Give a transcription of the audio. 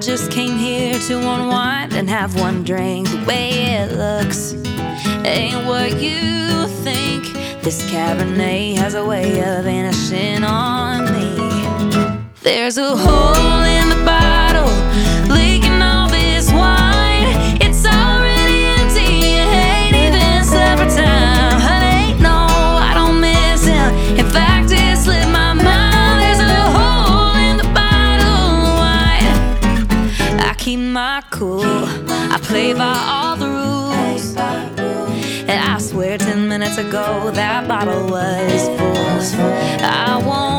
just came here to unwind and have one drink. The way it looks ain't what you think. This Cabernet has a way of vanishing on me. There's a hole in the bottle, leaking all this wine. It's already empty, it ain't even supper time. Honey, no, I don't miss him. In fact, it slipped my mind. There's a hole in the bottle of wine. I keep my cool, I play by all the rules, and I swear 10 minutes ago that bottle was full. I won't